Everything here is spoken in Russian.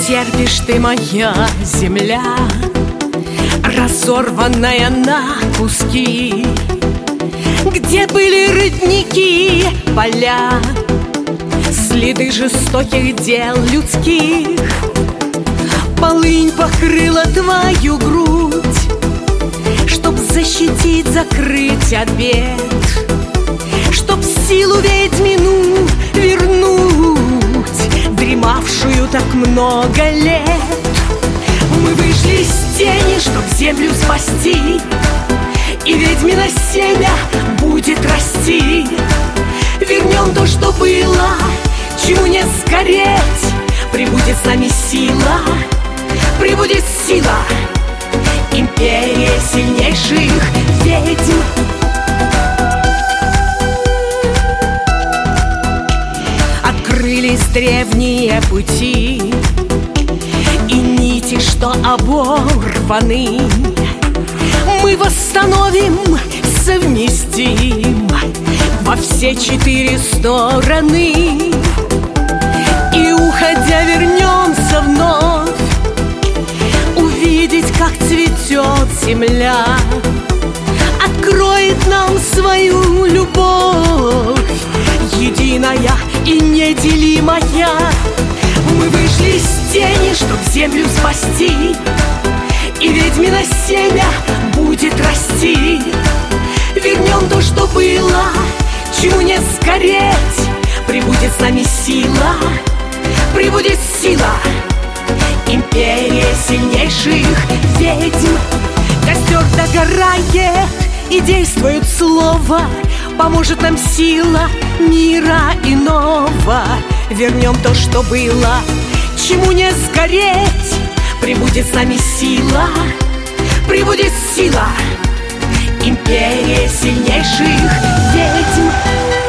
терпишь ты, моя земля, разорванная на куски, где были родники, поля, следы жестоких дел людских. Полынь покрыла твою грудь, чтоб защитить, закрыть от бед, чтоб силу ведьмину вернуть, дремавшую так много лет. Мы вышли из тени, чтоб землю спасти, и ведьмино семя будет расти. Вернем то, что было, чему не сгореть. Прибудет с нами сила, прибудет сила, империя сильнейших ведьм. Открылись древние пути, и нити, что оборваны, мы восстановим, совместим во все 4 стороны. И уходя вернемся вновь, увидеть, как цветет земля, откроет нам свою любовь, единая и неделимая. Мы вышли из тени, чтоб землю спасти, и ведьмино семя будет расти. Вернем то, что было, чему не сгореть. Прибудет с нами сила, прибудет сила, империя сильнейших ведьм. Костер догорает, и действует слово, поможет нам сила мира иного. Вернем то, что было, чему не сгореть. Прибудет с нами сила, прибудет сила, империя сильнейших ведьм.